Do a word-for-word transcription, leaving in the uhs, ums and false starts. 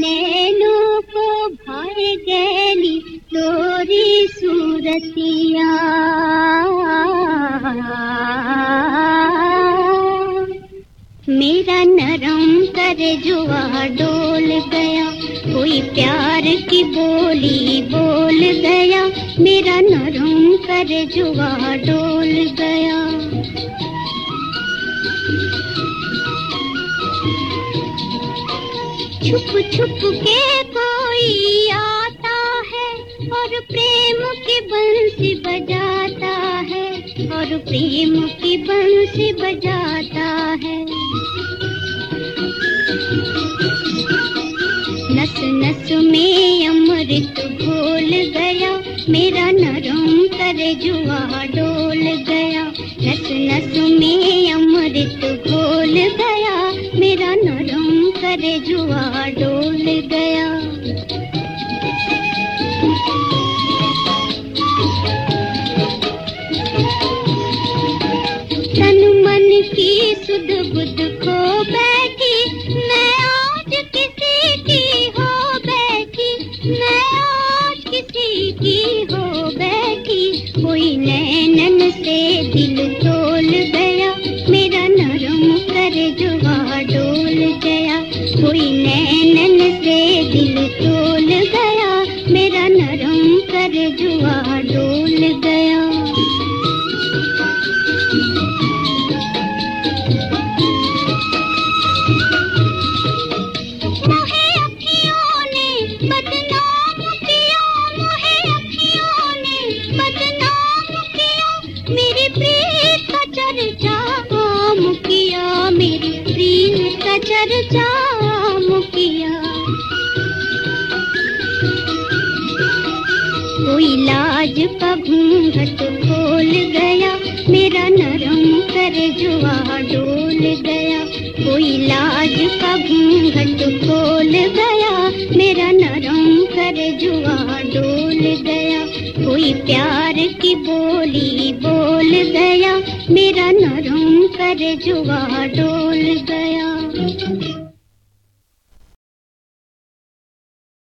नैनों को भाए गैली तोरी सूरतिया। मेरा नरम करे जुआ डोल गया, कोई प्यार की बोली बोल गया। मेरा नरम करे जुआ डोल गया। छुप छुप के कोई आता है और प्रेम की बंसी बजाता है, और प्रेम की बंसी बजाता है। नस नस में अमृत घोल गया, मेरा नरम करे जुआ डोल गया। नस नस में अमृत घोल गया, मेरा नरम करे जुआ डोल गया। तन मन की सुध बुध खो बैठी, मैं आज किसी की हो बैठी। मैं आज किसी की हो बैठी। कोई नैनन से दिल तोल गया, मेरा नरम करे जुआ डोल गया। कोई नैनन से दिल तोल गया, मेरा नरम करे जुआ डोल गया। मोहे अखियों ने बदनाम किया, मोहे अखियों ने बदनाम किया। मेरी प्रीत का चर्चा आम किया, मेरी प्रीत का चर्चा आम किया। कोई लाज का घूंघट खोल गया, मेरा नरम करे जुआ डोल गया। कोई लाज का घूंघट खोल गया, मेरा नरम करे जुआ डोल गया। कोई प्यार की बोली बोल गया, मेरा नरम करे जुआ डोल गया।